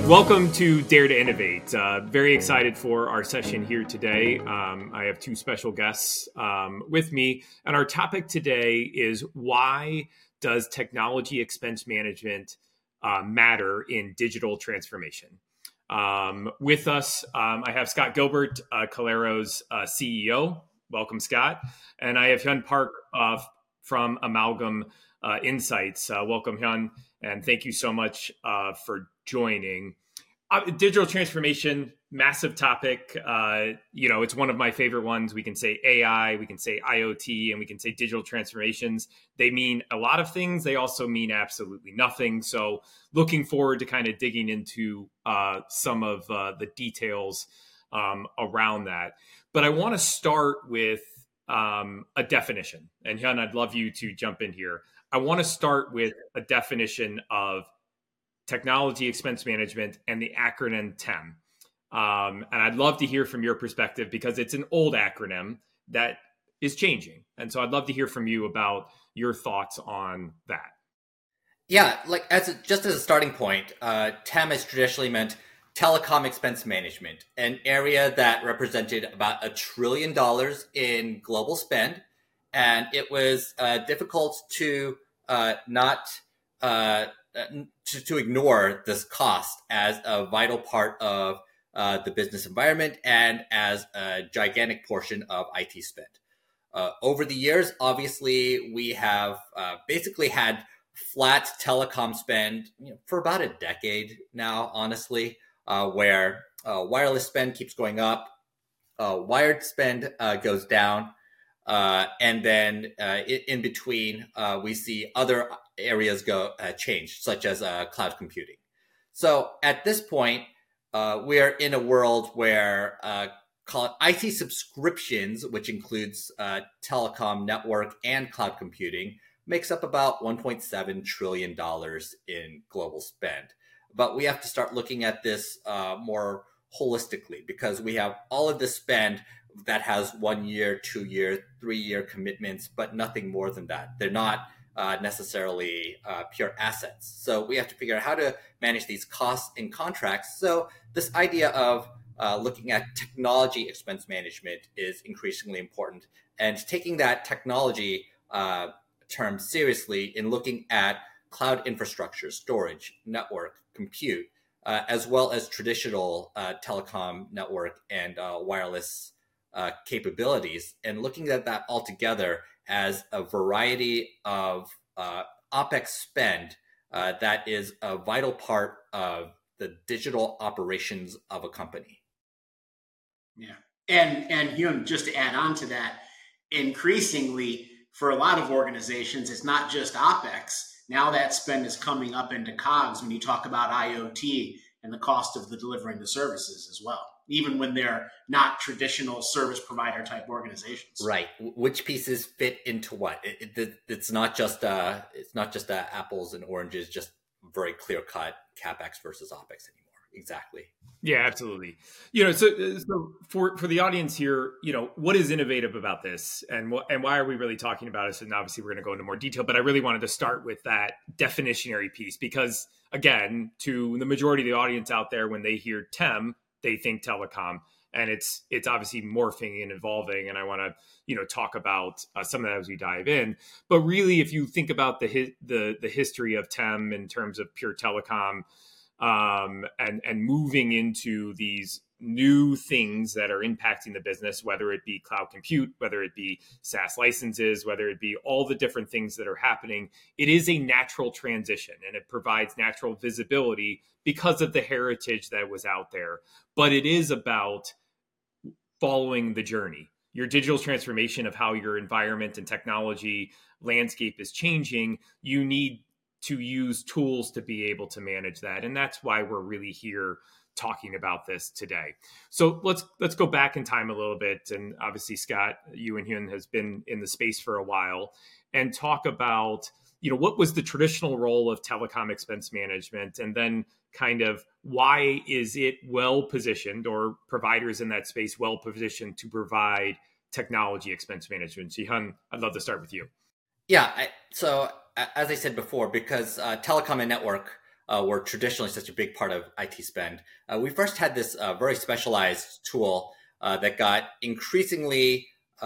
Welcome to Dare to Innovate. Very excited for our session here today. I have two special guests with me, and our topic today is why does technology expense management matter in digital transformation? With us, I have Scott Gilbert, Calero's CEO. Welcome, Scott. And I have Hyun Park from Amalgam Insights. Welcome, Hyun, and thank you so much for joining. Digital transformation, massive topic. It's one of my favorite ones. We can say AI, we can say IoT, and we can say digital transformations. They mean a lot of things. They also mean absolutely nothing. So looking forward to kind of digging into some of the details around that. But I want to start with a definition. And Hyun, I'd love you to jump in here. I want to start with a definition of technology expense management and the acronym TEM. And I'd love to hear from your perspective because it's an old acronym that is changing. And so I'd love to hear from you about your thoughts on that. Yeah, just as a starting point, TEM has traditionally meant telecom expense management, an area that represented about $1 trillion in global spend. And it was difficult to to ignore this cost as a vital part of the business environment and as a gigantic portion of IT spend. Over the years, obviously, we have basically had flat telecom spend for about a decade now, honestly, where wireless spend keeps going up, wired spend goes down, and then in between, we see other areas change, such as cloud computing. So at this point, we are in a world where call it IT subscriptions, which includes telecom, network, and cloud computing, makes up about $1.7 trillion in global spend. But we have to start looking at this more holistically because we have all of this spend that has 1 year, 2 year, 3 year commitments, but nothing more than that. They're not necessarily pure assets. So we have to figure out how to manage these costs in contracts. So this idea of looking at technology expense management is increasingly important. And taking that technology term seriously in looking at cloud infrastructure, storage, network, compute, as well as traditional telecom network and wireless capabilities, and looking at that all together as a variety of OpEx spend that is a vital part of the digital operations of a company. Yeah. And Hyun, just to add on to that, increasingly for a lot of organizations, it's not just OpEx. Now that spend is coming up into COGS when you talk about IoT and the cost of delivering the services as well, even when they're not traditional service provider type organizations. Right. Which pieces fit into what? It's not just apples and oranges, just very clear cut CapEx versus OpEx anymore. Exactly. Yeah, absolutely. So for the audience here, what is innovative about this, and why are we really talking about this? And obviously, we're going to go into more detail. But I really wanted to start with that definitionary piece because, again, to the majority of the audience out there, when they hear TEM, they think telecom, and it's obviously morphing and evolving. And I want to talk about some of that as we dive in. But really, if you think about the history of TEM in terms of pure telecom. And moving into these new things that are impacting the business, whether it be cloud compute, whether it be SaaS licenses, whether it be all the different things that are happening, it is a natural transition and it provides natural visibility because of the heritage that was out there. But it is about following the journey. Your digital transformation of how your environment and technology landscape is changing, you need to use tools to be able to manage that. And that's why we're really here talking about this today. So let's go back in time a little bit. And obviously, Scott, you and Hyun has been in the space for a while, and talk about, what was the traditional role of telecom expense management, and then kind of why is it well positioned, or providers in that space well positioned to provide technology expense management. So Hyun, I'd love to start with you. Yeah. So as I said before, because telecom and network were traditionally such a big part of IT spend. We first had this very specialized tool that got increasingly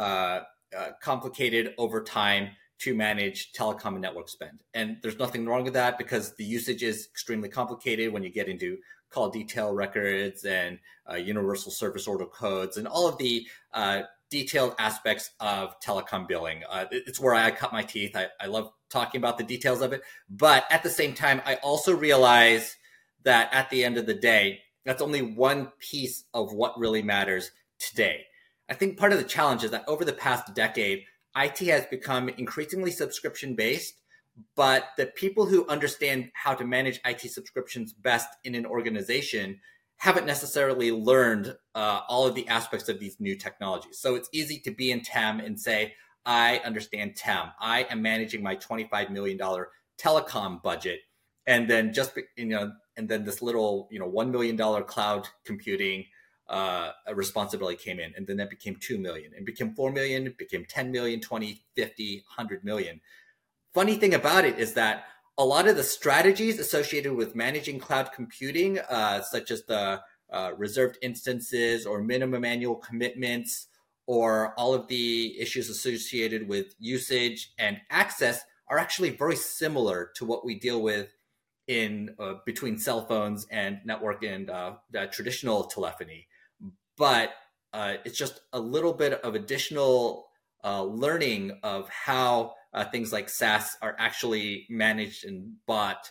complicated over time to manage telecom and network spend. And there's nothing wrong with that because the usage is extremely complicated when you get into call detail records and universal service order codes and all of the detailed aspects of telecom billing. It's where I cut my teeth. I love talking about the details of it. But at the same time, I also realize that at the end of the day, that's only one piece of what really matters today. I think part of the challenge is that over the past decade, IT has become increasingly subscription-based, but the people who understand how to manage IT subscriptions best in an organization haven't necessarily learned all of the aspects of these new technologies. So it's easy to be in TEM and say, I understand TEM. I am managing my $25 million telecom budget. And then and then this little, $1 million cloud computing responsibility came in, and then that became 2 million, and became 4 million, it became 10 million, 20, 50, 100 million. Funny thing about it is that a lot of the strategies associated with managing cloud computing, such as the reserved instances or minimum annual commitments, or all of the issues associated with usage and access, are actually very similar to what we deal with in between cell phones and network and traditional telephony. But it's just a little bit of additional learning of how things like SaaS are actually managed and bought.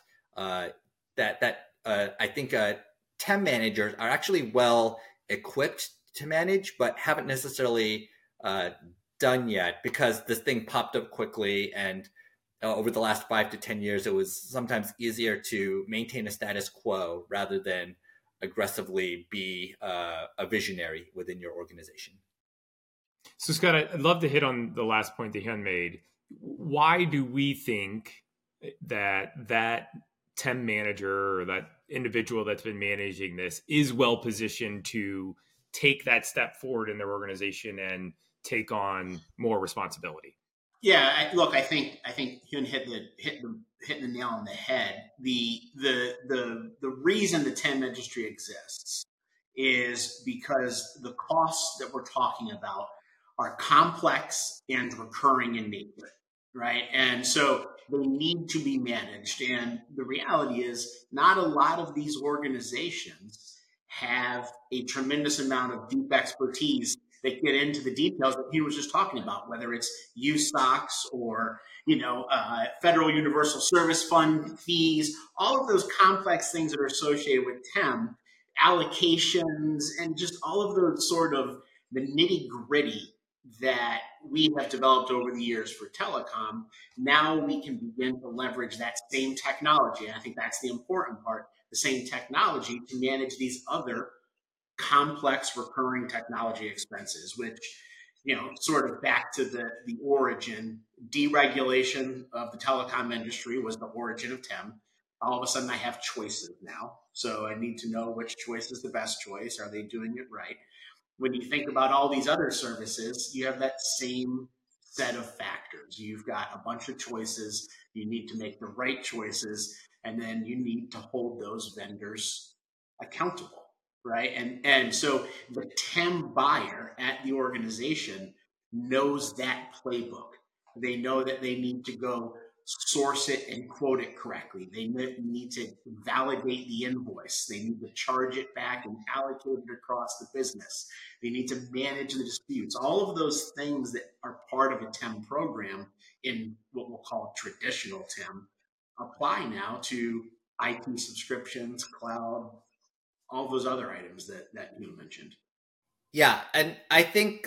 That I think TEM managers are actually well equipped to manage, but haven't necessarily done yet because this thing popped up quickly. And over the last 5 to 10 years, it was sometimes easier to maintain a status quo rather than aggressively be a visionary within your organization. So Scott, I'd love to hit on the last point that Hyun made. Why do we think that TEM manager or that individual that's been managing this is well positioned to take that step forward in their organization and take on more responsibility? Yeah, I think Hyun hit the nail on the head. The reason the TEM industry exists is because the costs that we're talking about are complex and recurring in nature, right? And so they need to be managed. And the reality is not a lot of these organizations have a tremendous amount of deep expertise that get into the details that he was just talking about, whether it's USOCs or, Federal Universal Service Fund fees, all of those complex things that are associated with TEM, allocations, and just all of those sort of the nitty gritty that we have developed over the years for telecom. Now we can begin to leverage that same technology. And I think that's the important part, the same technology to manage these other complex recurring technology expenses, which, sort of back to the origin, deregulation of the telecom industry was the origin of TEM. All of a sudden I have choices now. So I need to know which choice is the best choice. Are they doing it right? When you think about all these other services, you have that same set of factors. You've got a bunch of choices. You need to make the right choices, and then you need to hold those vendors accountable. Right. And so the TEM buyer at the organization knows that playbook. They know that they need to go source it and quote it correctly. They need to validate the invoice. They need to charge it back and allocate it across the business. They need to manage the disputes. All of those things that are part of a TEM program in what we'll call traditional TEM apply now to IT subscriptions, cloud, all those other items that you mentioned. Yeah, and I think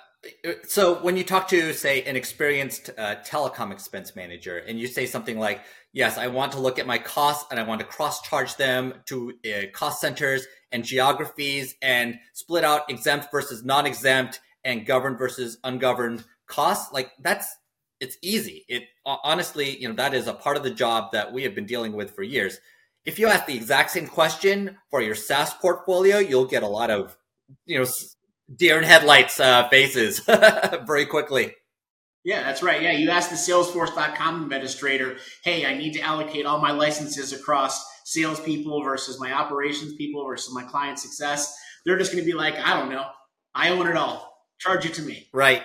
so when you talk to, say, an experienced telecom expense manager, and you say something like, yes, I want to look at my costs and I want to cross-charge them to cost centers and geographies and split out exempt versus non-exempt and governed versus ungoverned costs, like it's easy. It honestly, that is a part of the job that we have been dealing with for years. If you ask the exact same question for your SaaS portfolio, you'll get a lot of, deer in headlights faces very quickly. Yeah, that's right. Yeah, you ask the Salesforce.com administrator, hey, I need to allocate all my licenses across salespeople versus my operations people versus my client success. They're just going to be like, I don't know. I own it all. Charge it to me. Right.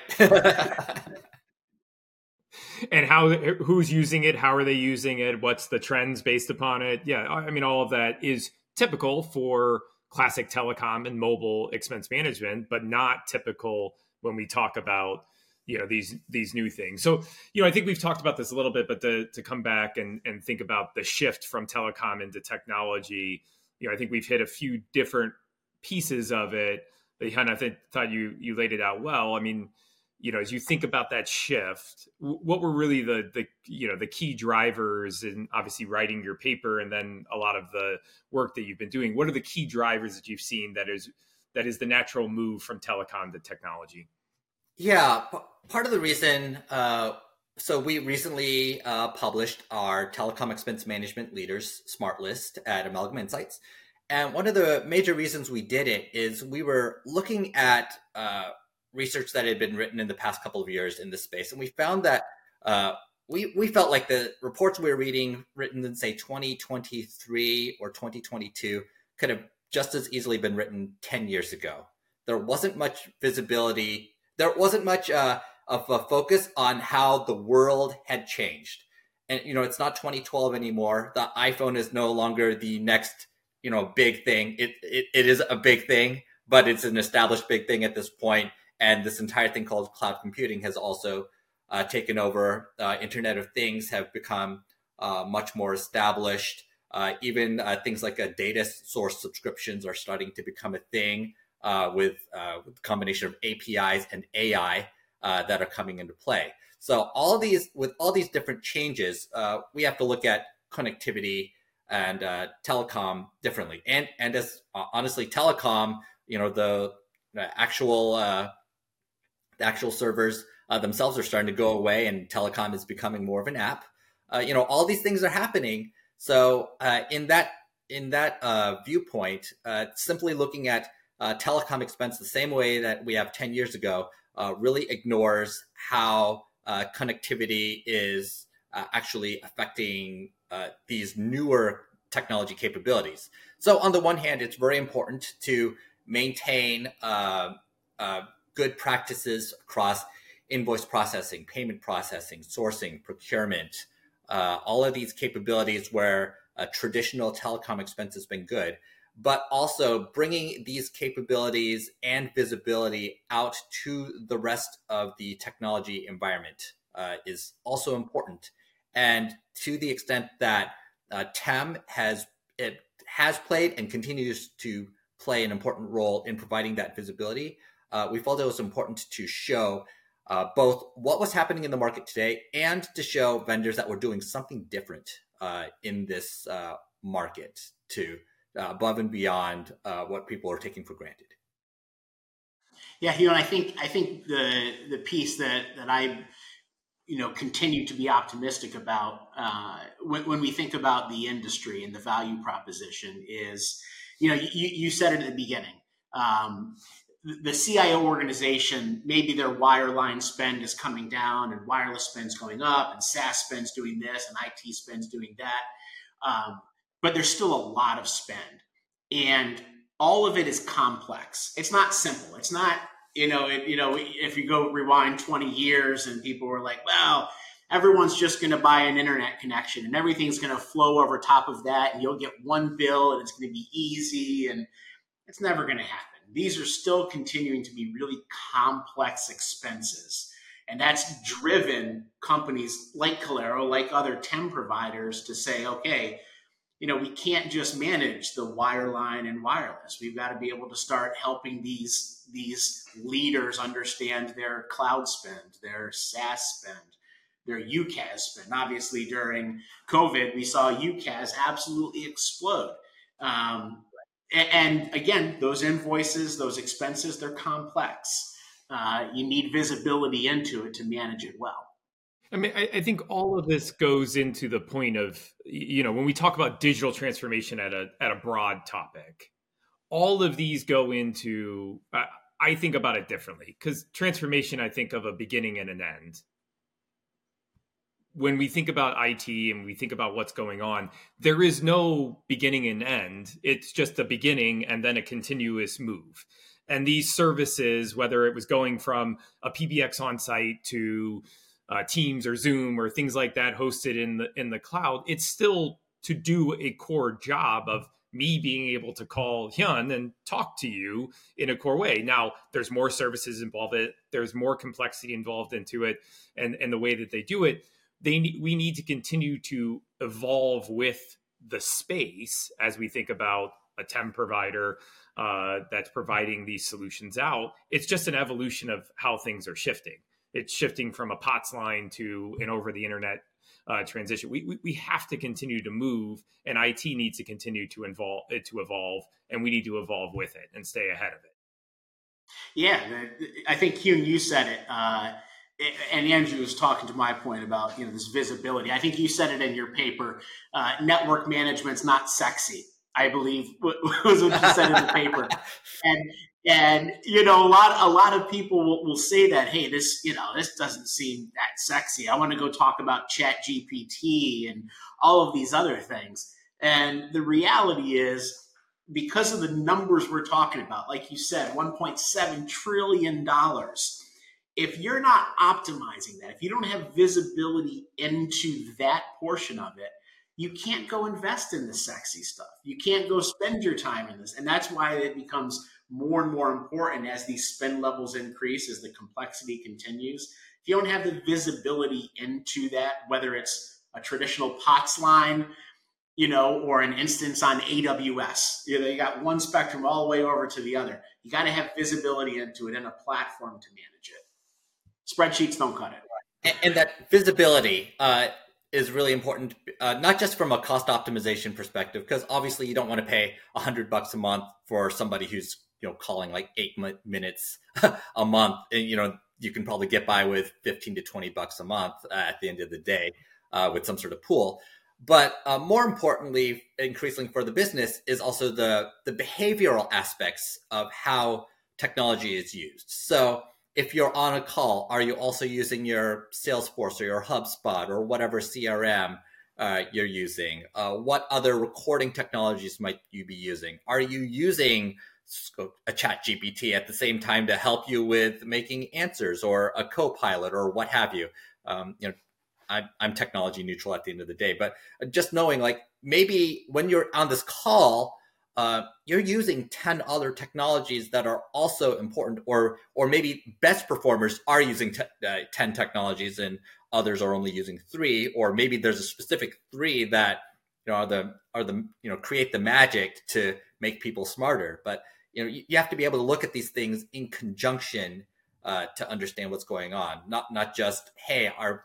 And who's using it? How are they using it? What's the trends based upon it? Yeah, I mean, all of that is typical for classic telecom and mobile expense management, but not typical when we talk about, these new things. So, I think we've talked about this a little bit, but to come back and think about the shift from telecom into technology, I think we've hit a few different pieces of it. I thought you laid it out well. I mean, as you think about that shift, what were really the key drivers in obviously writing your paper and then a lot of the work that you've been doing? What are the key drivers that you've seen that is the natural move from telecom to technology? Yeah, part of the reason, so we recently published our Telecom Expense Management Leaders Smart List at Amalgam Insights. And one of the major reasons we did it is we were looking at research that had been written in the past couple of years in this space. And we found that we felt like the reports we were reading written in, say, 2023 or 2022 could have just as easily been written 10 years ago. There wasn't much visibility. There wasn't much of a focus on how the world had changed. And, it's not 2012 anymore. The iPhone is no longer the next, big thing. It is a big thing, but it's an established big thing at this point. And this entire thing called cloud computing has also taken over. Internet of Things have become much more established. Even things like data source subscriptions are starting to become a thing with a combination of APIs and AI that are coming into play. So with all these different changes, we have to look at connectivity and telecom differently. And as honestly, telecom, the actual servers themselves are starting to go away, and telecom is becoming more of an app. All these things are happening. So in that viewpoint, simply looking at telecom expense the same way that we have 10 years ago really ignores how connectivity is actually affecting these newer technology capabilities. So on the one hand, it's very important to maintain good practices across invoice processing, payment processing, sourcing, procurement, all of these capabilities where traditional telecom expense has been good, but also bringing these capabilities and visibility out to the rest of the technology environment is also important. And to the extent that TEM has played and continues to play an important role in providing that visibility, we felt it was important to show both what was happening in the market today and to show vendors that were doing something different in this market to above and beyond what people are taking for granted. Yeah, I think the piece that I continue to be optimistic about when we think about the industry and the value proposition is, you said it at the beginning. The CIO organization, maybe their wireline spend is coming down and wireless spend's going up and SaaS spend's doing this and IT spend's doing that. But there's still a lot of spend, and all of it is complex. It's not simple. It's not, if you go rewind 20 years and people were like, well, everyone's just going to buy an internet connection and everything's going to flow over top of that and you'll get one bill and it's going to be easy, and it's never going to happen. These are still continuing to be really complex expenses. And that's driven companies like Kalero, like other TEM providers, to say, okay, we can't just manage the wireline and wireless. We've got to be able to start helping these leaders understand their cloud spend, their SaaS spend, their UCaaS spend. Obviously, during COVID, we saw UCaaS absolutely explode. And again, those invoices, those expenses, they're complex. You need visibility into it to manage it well. I mean, I think all of this goes into the point of, when we talk about digital transformation at a broad topic, all of these go into, I think about it differently, because transformation, I think of a beginning and an end. when we think about IT and we think about what's going on, there is no beginning and end. It's just a beginning and then a continuous move. And these services, whether it was going from a PBX on site to Teams or Zoom or things like that hosted in the cloud, it's still to do a core job of me being able to call Hyun and talk to you in a core way. Now, there's more services involved. There's more complexity involved into it, and the way that they do it. We need to continue to evolve with the space as we think about a TEM provider that's providing these solutions out. It's just an evolution of how things are shifting. It's shifting from a POTS line to an over the internet transition. We have to continue to move, and IT needs to continue to evolve, and we need to evolve with it and stay ahead of it. Yeah, I think Hyun, you said it, and Andrew was talking to my point about this visibility. I think you said it in your paper. Network management's not sexy, I believe was what you said in the paper, and a lot of people will say that, hey, this doesn't seem that sexy. I want to go talk about Chat GPT and all of these other things. And the reality is, because of the numbers we're talking about, like you said, $1.7 trillion. If you're not optimizing that, if you don't have visibility into that portion of it, you can't go invest in the sexy stuff. You can't go spend your time in this. And that's why it becomes more and more important as these spend levels increase, as the complexity continues. If you don't have the visibility into that, whether it's a traditional POTS line, or an instance on AWS, you got one spectrum all the way over to the other. You got to have visibility into it and a platform to manage it. Spreadsheets don't cut it. And that visibility is really important, not just from a cost optimization perspective, because obviously you don't want to pay $100 a month for somebody who's calling like 8 minutes a month. And, you can probably get by with $15 to $20 a month at the end of the day with some sort of pool. But more importantly, increasingly for the business, is also the behavioral aspects of how technology is used. So if you're on a call, are you also using your Salesforce or your HubSpot or whatever CRM you're using? What other recording technologies might you be using? Are you using a Chat GPT at the same time to help you with making answers, or a Copilot, or what have you? I'm technology neutral at the end of the day, but just knowing, like, maybe when you're on this call, you're using 10 other technologies that are also important, or maybe best performers are using 10 technologies and others are only using 3, or maybe there's a specific 3 that are the create the magic to make people smarter. But you have to be able to look at these things in conjunction to understand what's going on. Not just hey,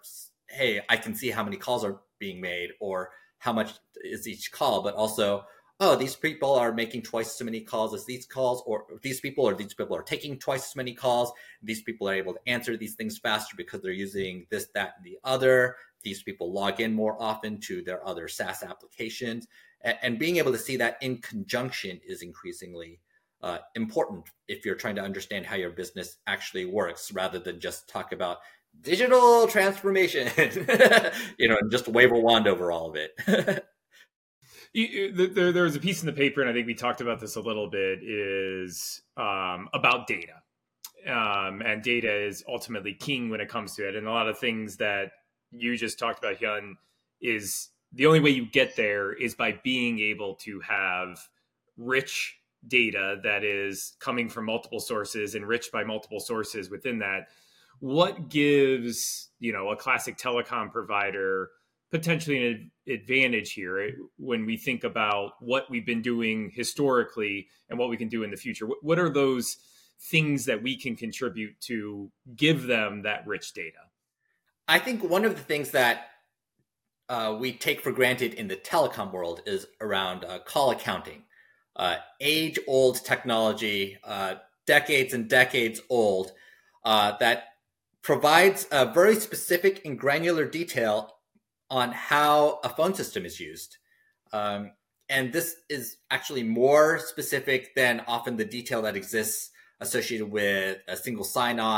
I can see how many calls are being made or how much is each call, but also, these people are making twice as many calls as these calls, or these people are taking twice as many calls. These people are able to answer these things faster because they're using this, that, and the other. These people log in more often to their other SaaS applications. And being able to see that in conjunction is increasingly important if you're trying to understand how your business actually works, rather than just talk about digital transformation, and just wave a wand over all of it. There's a piece in the paper, and I think we talked about this a little bit, is about data. And data is ultimately king when it comes to it. And a lot of things that you just talked about, Hyun, is the only way you get there is by being able to have rich data that is coming from multiple sources, enriched by multiple sources within that. What gives, a classic telecom provider potentially an advantage here when we think about what we've been doing historically and what we can do in the future? What are those things that we can contribute to give them that rich data? I think one of the things that we take for granted in the telecom world is around call accounting. Age-old technology, decades and decades old, that provides a very specific and granular detail on how a phone system is used. And this is actually more specific than often the detail that exists associated with a single sign-on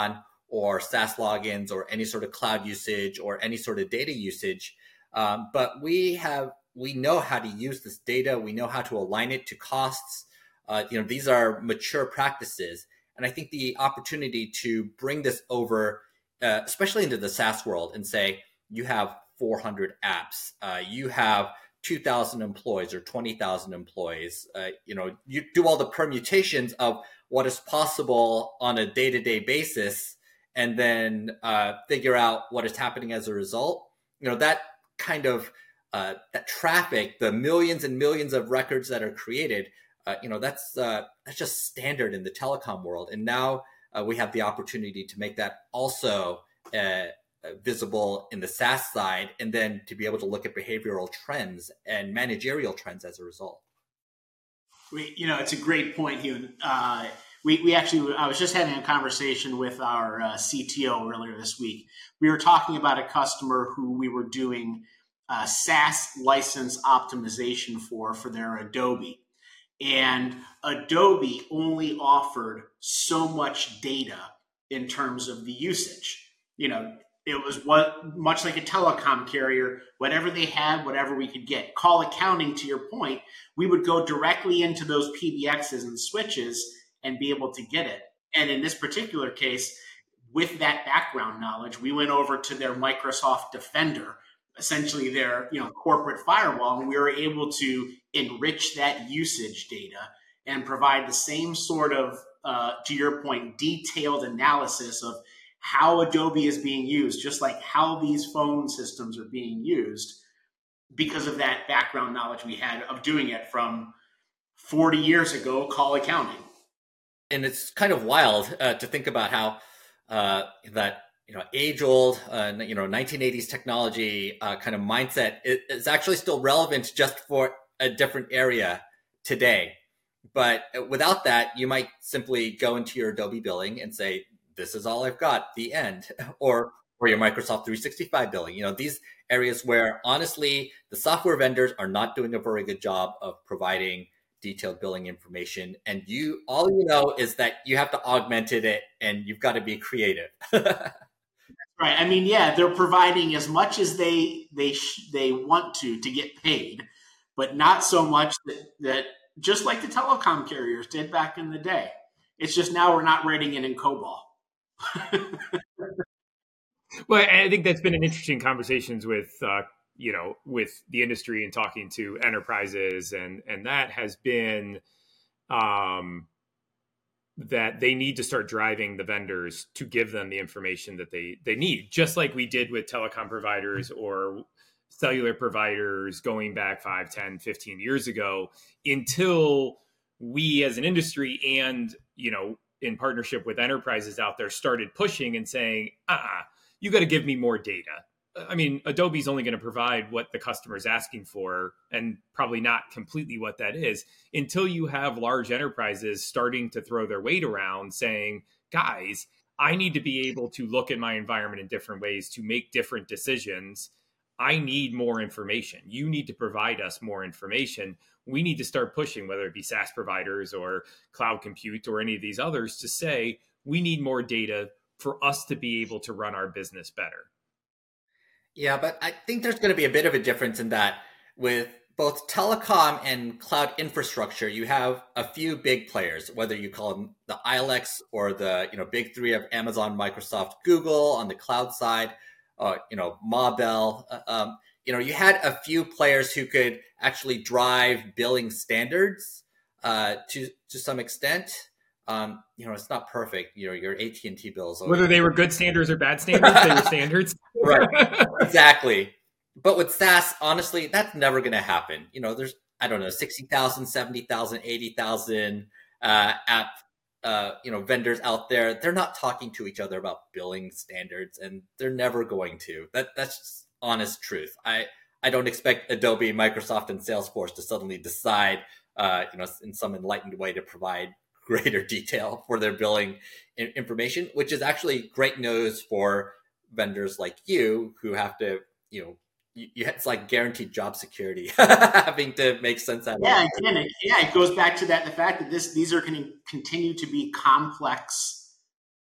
or SaaS logins or any sort of cloud usage or any sort of data usage. But we know how to use this data. We know how to align it to costs. These are mature practices. And I think the opportunity to bring this over, especially into the SaaS world, and say, you have 400 apps, you have 2,000 employees or 20,000 employees, you do all the permutations of what is possible on a day-to-day basis, and then figure out what is happening as a result. That kind of that traffic, the millions and millions of records that are created, that's just standard in the telecom world. And now we have the opportunity to make that also visible in the SaaS side, and then to be able to look at behavioral trends and managerial trends as a result. It's a great point, Hugh. We actually, I was just having a conversation with our CTO earlier this week. We were talking about a customer who we were doing SaaS license optimization for their Adobe. And Adobe only offered so much data in terms of the usage. It was much like a telecom carrier, whatever they had, whatever we could get. Call accounting, to your point, we would go directly into those PBXs and switches and be able to get it. And in this particular case, with that background knowledge, we went over to their Microsoft Defender, essentially their corporate firewall, and we were able to enrich that usage data and provide the same sort of, to your point, detailed analysis of how Adobe is being used, just like how these phone systems are being used, because of that background knowledge we had of doing it from 40 years ago, call accounting. And it's kind of wild to think about how that age-old 1980s technology kind of mindset is actually still relevant, just for a different area today. But without that, you might simply go into your Adobe billing and say, this is all I've got, the end, or your Microsoft 365 billing. These areas where, honestly, the software vendors are not doing a very good job of providing detailed billing information. And all you know is that you have to augment it, and you've got to be creative. Right. I mean, yeah, they're providing as much as they want to get paid, but not so much that just like the telecom carriers did back in the day. It's just now we're not writing it in COBOL. Well, I think that's been an interesting conversations with with the industry and talking to enterprises, and that has been that they need to start driving the vendors to give them the information that they need, just like we did with telecom providers or cellular providers going back 5, 10, 15 years ago, until we as an industry and, in partnership with enterprises out there, started pushing and saying, you got to give me more data. I mean, Adobe's only going to provide what the customer is asking for, and probably not completely what that is, until you have large enterprises starting to throw their weight around saying, guys, I need to be able to look at my environment in different ways to make different decisions. I need more information. You need to provide us more information. We need to start pushing, whether it be SaaS providers or cloud compute or any of these others, to say, we need more data for us to be able to run our business better. Yeah, but I think there's going to be a bit of a difference in that with both telecom and cloud infrastructure. You have a few big players, whether you call them the ILEX or the big three of Amazon, Microsoft, Google on the cloud side, Ma Bell. You had a few players who could actually drive billing standards to some extent. It's not perfect. Your AT&T bills. Whether they were good standards or bad standards, they were standards. Right. Exactly. But with SaaS, honestly, that's never going to happen. There's, 60,000, 70,000, 80,000 app, vendors out there. They're not talking to each other about billing standards, and they're never going to. That's just honest truth. I don't expect Adobe, Microsoft, and Salesforce to suddenly decide, in some enlightened way to provide greater detail for their billing information, which is actually great news for vendors like you who have to, it's like guaranteed job security, having to make sense out of it. Again, it goes back to the fact that these are going to continue to be complex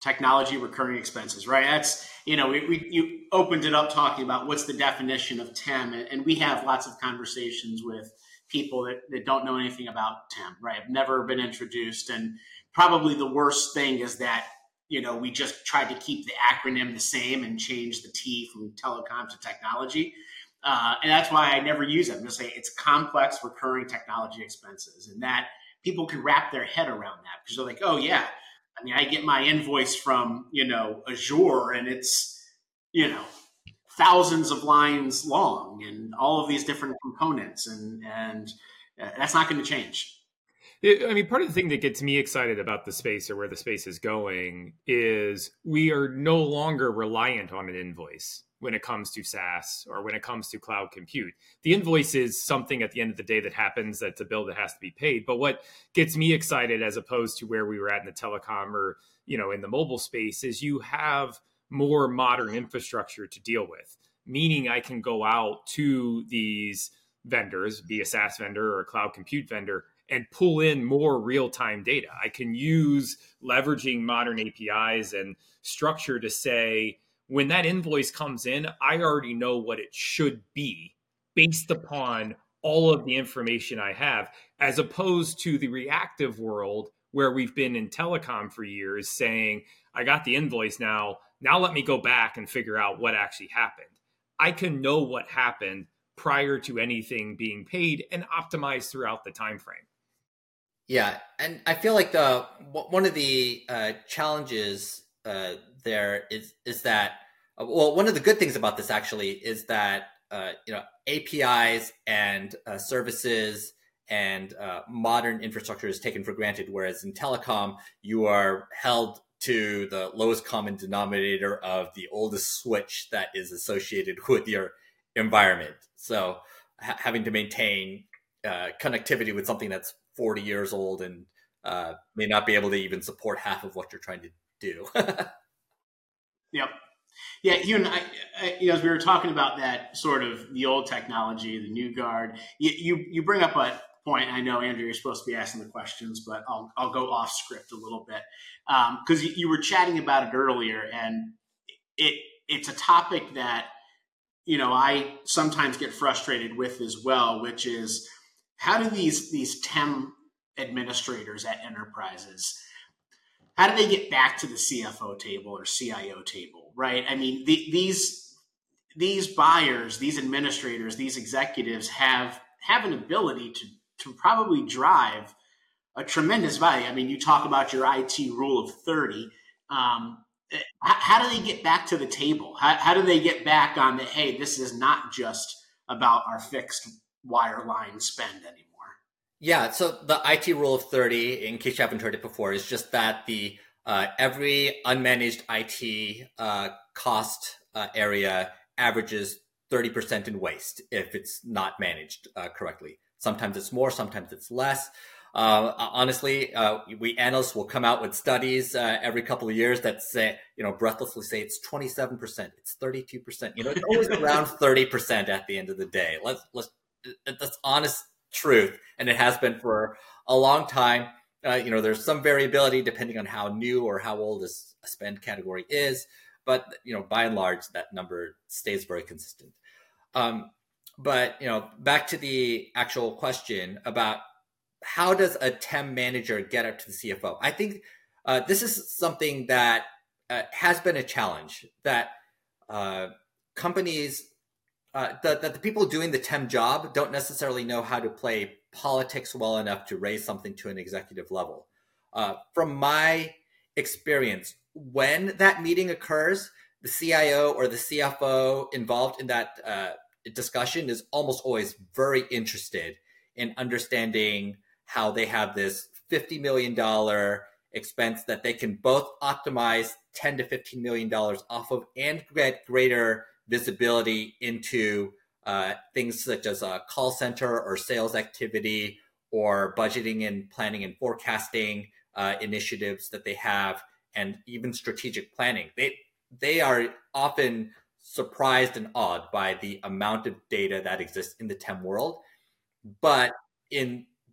technology recurring expenses, right? That's, you opened it up talking about what's the definition of TEM, and we have lots of conversations with people that don't know anything about TEM, right? Have never been introduced. And probably the worst thing is that, we just tried to keep the acronym the same and change the T from telecom to technology. And that's why I never use it. I'm just saying it's complex recurring technology expenses, and that people can wrap their head around that because they're like, oh yeah, I mean, I get my invoice from, Azure, and it's, thousands of lines long and all of these different components, and that's not going to change. I mean, part of the thing that gets me excited about the space or where the space is going is we are no longer reliant on an invoice when it comes to SaaS or when it comes to cloud compute. The invoice is something at the end of the day that happens, that's a bill that has to be paid. But what gets me excited as opposed to where we were at in the telecom or, in the mobile space is you have more modern infrastructure to deal with, meaning I can go out to these vendors, be a SaaS vendor or a cloud compute vendor, and pull in more real-time data. I can use leveraging modern APIs and structure to say, when that invoice comes in, I already know what it should be based upon all of the information I have, as opposed to the reactive world where we've been in telecom for years saying, I got the invoice now let me go back and figure out what actually happened. I can know what happened prior to anything being paid and optimize throughout the time frame. Yeah, and I feel like one of the challenges there is that one of the good things about this actually is that APIs and services and modern infrastructure is taken for granted, whereas in telecom you are held to the lowest common denominator of the oldest switch that is associated with your environment. So having to maintain connectivity with something that's 40 years old and may not be able to even support half of what you're trying to do. Yep. Yeah, as we were talking about that sort of the old technology, the new guard, you bring up a point. I know, Andrew, you're supposed to be asking the questions, but I'll go off script a little bit because you were chatting about it earlier, and it's a topic that I sometimes get frustrated with as well, which is how do these TEM administrators at enterprises, how do they get back to the CFO table or CIO table, right? I mean, these buyers, these administrators, these executives have an ability to probably drive a tremendous value. I mean, you talk about your IT rule of 30. How do they get back to the table? How do they get back on the, hey, this is not just about our fixed wireline spend anymore? Yeah, so the IT rule of 30, in case you haven't heard it before, is just that the every unmanaged IT cost area averages 30% in waste if it's not managed correctly. Sometimes it's more, sometimes it's less. Honestly, we analysts will come out with studies every couple of years that say, breathlessly say it's 27%, it's 32%. It's always around 30% at the end of the day. That's honest truth, and it has been for a long time. There's some variability depending on how new or how old a spend category is, but by and large that number stays very consistent. But back to the actual question about how does a TEM manager get up to the CFO? I think this is something that has been a challenge that companies. That the people doing the TEM job don't necessarily know how to play politics well enough to raise something to an executive level. From my experience, when that meeting occurs, the CIO or the CFO involved in that discussion is almost always very interested in understanding how they have this $50 million expense that they can both optimize $10 to $15 million off of and get greater visibility into things such as a call center or sales activity or budgeting and planning and forecasting initiatives that they have, and even strategic planning. They are often surprised and awed by the amount of data that exists in the TEM world. But in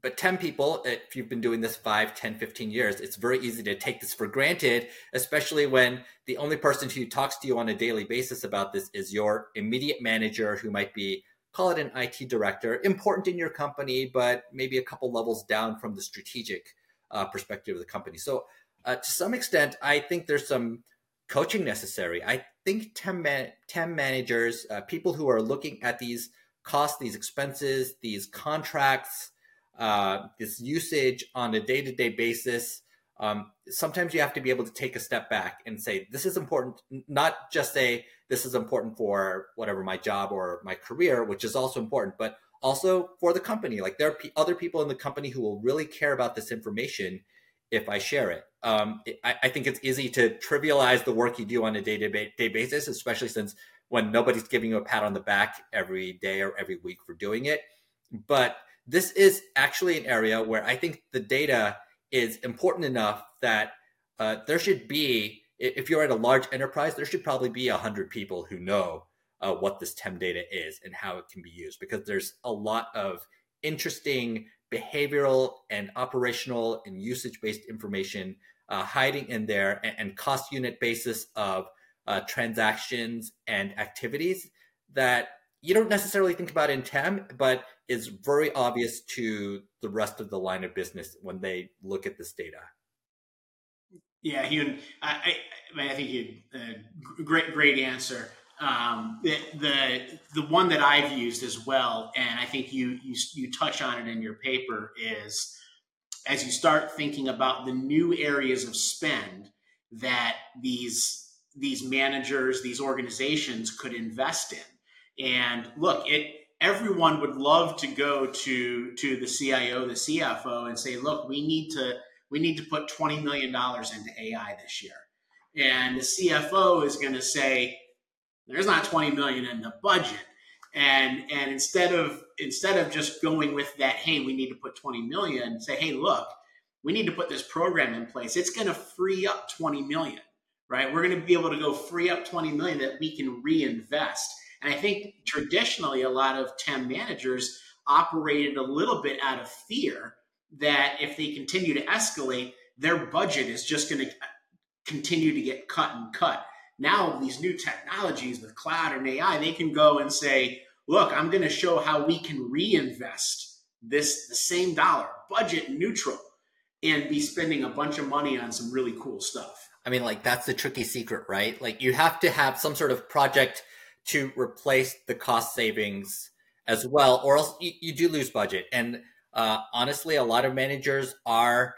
But 10 people, if you've been doing this 5, 10, 15 years, it's very easy to take this for granted, especially when the only person who talks to you on a daily basis about this is your immediate manager, who might be, call it an IT director, important in your company, but maybe a couple levels down from the strategic perspective of the company. So to some extent, I think there's some coaching necessary. I think 10 managers, people who are looking at these costs, these expenses, these contracts, this usage on a day-to-day basis, sometimes you have to be able to take a step back and say, this is important, not just say, this is important for whatever my job or my career, which is also important, but also for the company. Like there are other people in the company who will really care about this information if I share it. I think it's easy to trivialize the work you do on a day-to-day basis, especially since when nobody's giving you a pat on the back every day or every week for doing it. But this is actually an area where I think the data is important enough that there should be, if you're at a large enterprise, there should probably be 100 people who know what this TEM data is and how it can be used, because there's a lot of interesting behavioral and operational and usage-based information hiding in there, and cost unit basis of transactions and activities that you don't necessarily think about in TEM, but is very obvious to the rest of the line of business when they look at this data. Yeah, Hyun, I think you great answer. The one that I've used as well, and I think you touch on it in your paper, is as you start thinking about the new areas of spend that these managers, these organizations could invest in. And look, everyone would love to go to the CIO, the CFO, and say, look, we need to put $20 million into AI this year. And the CFO is going to say, there's not 20 million in the budget. And instead of just going with that, hey, we need to put 20 million, say, hey, look, we need to put this program in place. It's going to free up 20 million, right? We're going to be able to go free up 20 million that we can reinvest. And I think traditionally a lot of TEM managers operated a little bit out of fear that if they continue to escalate, their budget is just going to continue to get cut and cut. Now, these new technologies with cloud and AI, they can go and say, look, I'm going to show how we can reinvest the same dollar, budget neutral, and be spending a bunch of money on some really cool stuff. I mean, like, that's the tricky secret, right? Like, you have to have some sort of project to replace the cost savings as well, or else you do lose budget. And honestly, a lot of managers are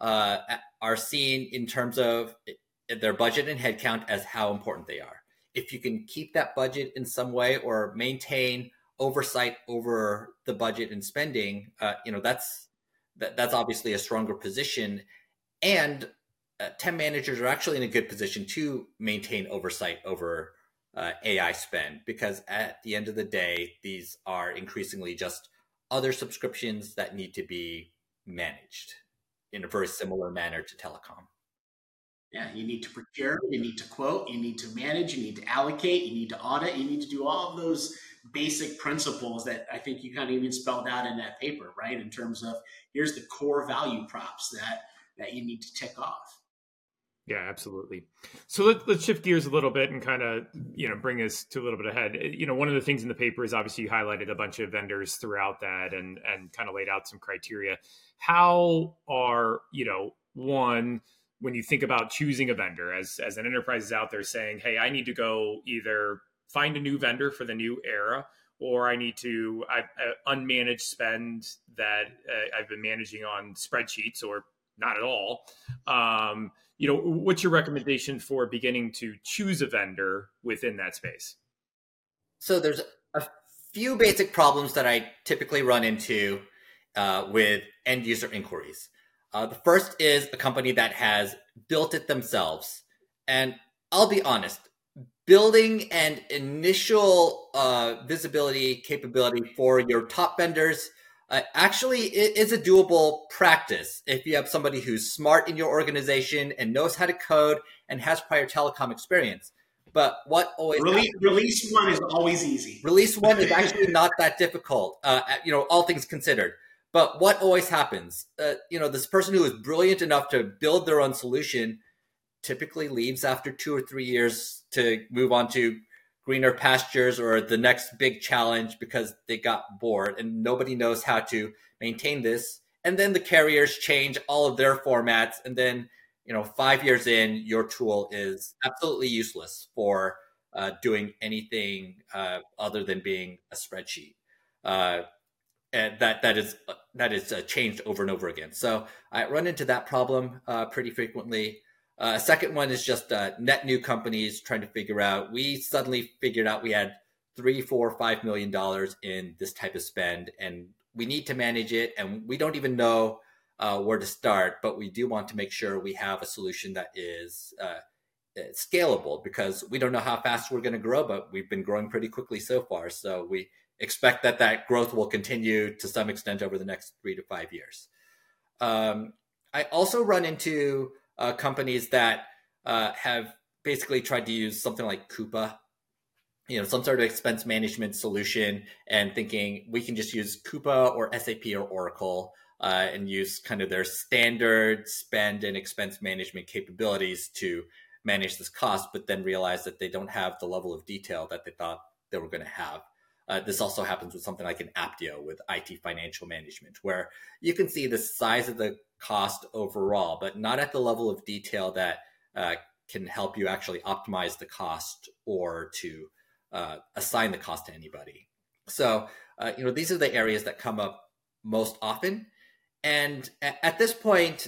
seen in terms of their budget and headcount as how important they are. If you can keep that budget in some way or maintain oversight over the budget and spending, that's obviously a stronger position. And TEM managers are actually in a good position to maintain oversight over AI spend, because at the end of the day, these are increasingly just other subscriptions that need to be managed in a very similar manner to telecom. Yeah, you need to procure, you need to quote, you need to manage, you need to allocate, you need to audit, you need to do all of those basic principles that I think you kind of even spelled out in that paper, right? In terms of here's the core value props that you need to tick off. Yeah, absolutely. So let's shift gears a little bit and kind of, bring us to a little bit ahead. One of the things in the paper is obviously you highlighted a bunch of vendors throughout that and kind of laid out some criteria. How are, one, when you think about choosing a vendor, as an enterprise is out there saying, hey, I need to go either find a new vendor for the new era, or I need to unmanaged spend that I've been managing on spreadsheets or not at all. What's your recommendation for beginning to choose a vendor within that space? So there's a few basic problems that I typically run into with end user inquiries. The first is a company that has built it themselves. And I'll be honest, building an initial visibility capability for your top vendors actually is a doable practice if you have somebody who's smart in your organization and knows how to code and has prior telecom experience. But what always release one is always easy. Release one is actually not that difficult, all things considered. But what always happens? This person who is brilliant enough to build their own solution typically leaves after 2 or 3 years to move on to greener pastures or the next big challenge because they got bored and nobody knows how to maintain this. And then the carriers change all of their formats. And then, 5 years in, your tool is absolutely useless for doing anything other than being a spreadsheet. And that is changed over and over again. So I run into that problem pretty frequently. Second one is just net new companies trying to figure out. We suddenly figured out we had $3, $4, $5 million in this type of spend, and we need to manage it. And we don't even know where to start, but we do want to make sure we have a solution that is scalable, because we don't know how fast we're going to grow, but we've been growing pretty quickly so far. So we expect that growth will continue to some extent over the next 3 to 5 years. I also run into companies that have basically tried to use something like Coupa, some sort of expense management solution, and thinking we can just use Coupa or SAP or Oracle and use kind of their standard spend and expense management capabilities to manage this cost, but then realize that they don't have the level of detail that they thought they were going to have. This also happens with something like an Apptio with IT financial management, where you can see the size of the cost overall, but not at the level of detail that can help you actually optimize the cost or to assign the cost to anybody. So, these are the areas that come up most often. And at this point,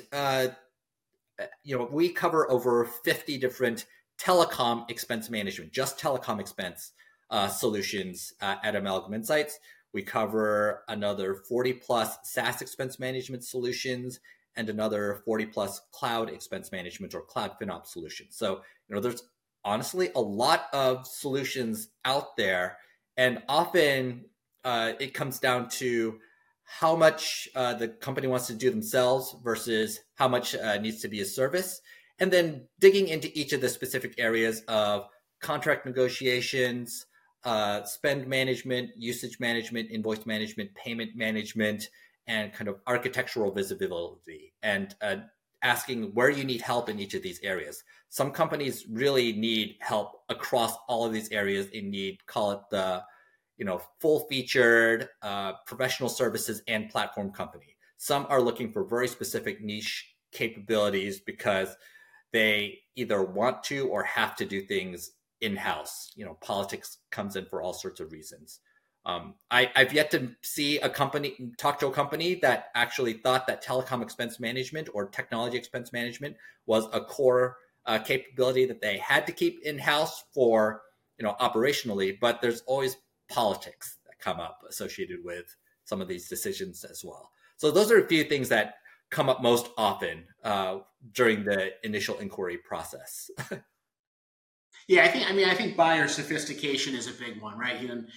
we cover over 50 different telecom expense management, just telecom expense solutions at Amalgam Insights. We cover another 40 plus SaaS expense management solutions and another 40 plus cloud expense management or cloud FinOps solutions. So, there's honestly a lot of solutions out there, and often it comes down to how much the company wants to do themselves versus how much needs to be a service, and then digging into each of the specific areas of contract negotiations, spend management, usage management, invoice management, payment management, and kind of architectural visibility, and asking where you need help in each of these areas. Some companies really need help across all of these areas. They need, call it the full-featured professional services and platform company. Some are looking for very specific niche capabilities because they either want to or have to do things in-house. Politics comes in for all sorts of reasons. I've yet to see talk to a company that actually thought that telecom expense management or technology expense management was a core capability that they had to keep in-house for, operationally, but there's always politics that come up associated with some of these decisions as well. So those are a few things that come up most often during the initial inquiry process. Yeah, I think buyer sophistication is a big one, right? And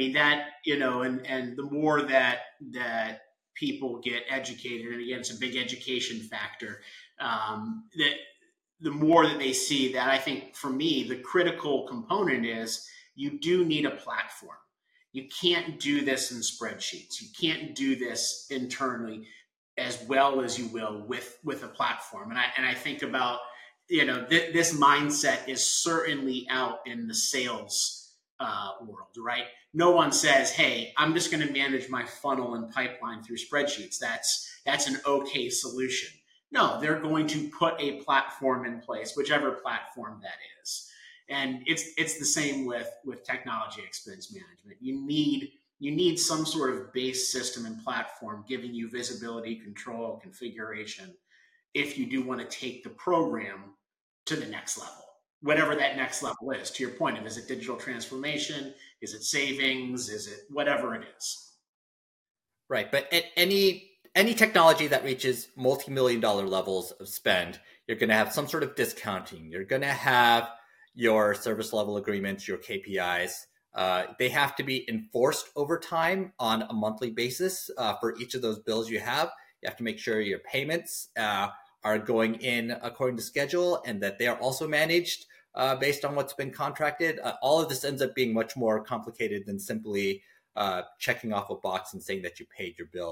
the more that people get educated, and again, it's a big education factor, that the more that they see that. I think for me, the critical component is you do need a platform. You can't do this in spreadsheets. You can't do this internally as well as you will with a platform. And I think about, this mindset is certainly out in the sales world, right? No one says, hey, I'm just going to manage my funnel and pipeline through spreadsheets. That's an okay solution. No, they're going to put a platform in place, whichever platform that is. And it's the same with technology expense management. You need some sort of base system and platform giving you visibility, control, configuration, if you do want to take the program to the next level, whatever that next level is. To your point, is it digital transformation? Is it savings? Is it whatever it is? Right. But at any technology that reaches multi-million-dollar levels of spend, you're going to have some sort of discounting. You're going to have your service level agreements, your KPIs. They have to be enforced over time on a monthly basis for each of those bills you have. You have to make sure your payments are going in according to schedule and that they are also managed based on what's been contracted. All of this ends up being much more complicated than simply checking off a box and saying that you paid your bill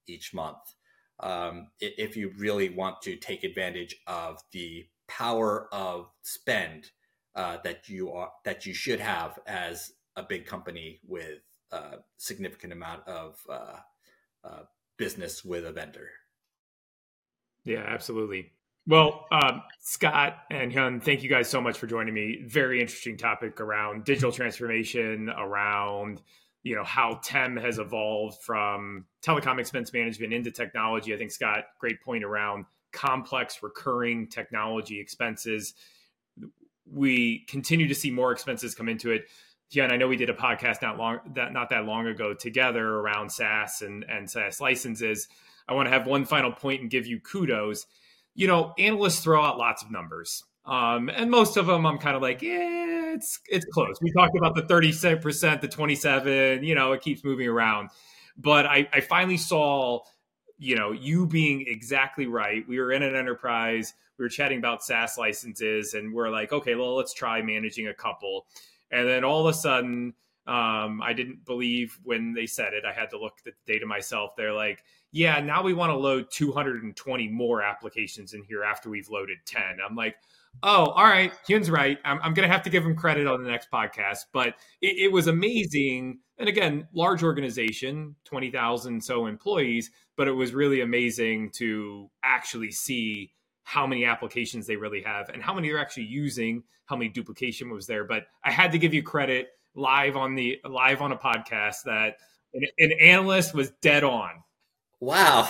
each month. If you really want to take advantage of the power of spend that you should have as a big company with a significant amount of business with a vendor. Yeah, absolutely. Well, Scott and Hyun, thank you guys so much for joining me. Very interesting topic around digital transformation, around how TEM has evolved from telecom expense management into technology. I think, Scott, great point around complex recurring technology expenses. We continue to see more expenses come into it. Hyun, I know we did a podcast not that long ago together around SaaS and SaaS licenses. I want to have one final point and give you kudos. Analysts throw out lots of numbers. And most of them I'm kind of like, yeah, it's close. We talked about the 37%, the 27%, it keeps moving around. But I finally saw, you being exactly right. We were in an enterprise, we were chatting about SaaS licenses, and we're like, okay, well, let's try managing a couple. And then all of a sudden, I didn't believe when they said it. I had to look at the data myself. They're like, yeah, now we want to load 220 more applications in here after we've loaded 10. I'm like, oh, all right, Hyun's right. I'm going to have to give him credit on the next podcast. But it was amazing. And again, large organization, 20,000 so employees, but it was really amazing to actually see how many applications they really have and how many they're actually using, how many duplication was there. But I had to give you credit live on a podcast that an analyst was dead on. Wow.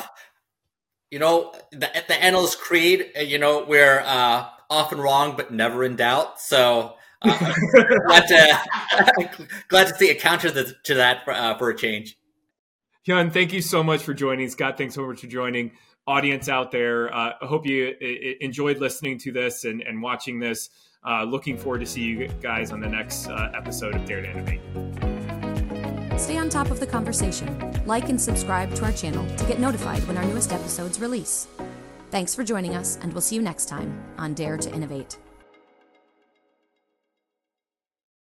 The analyst creed, we're often wrong, but never in doubt. So glad to see a counter to that for a change. Hyun, thank you so much for joining. Scott, thanks so much for joining. Audience out there, I hope you enjoyed listening to this and watching this. Looking forward to see you guys on the next episode of Dare to Innovate. Stay on top of the conversation. Like and subscribe to our channel to get notified when our newest episodes release. Thanks for joining us, and we'll see you next time on Dare to Innovate.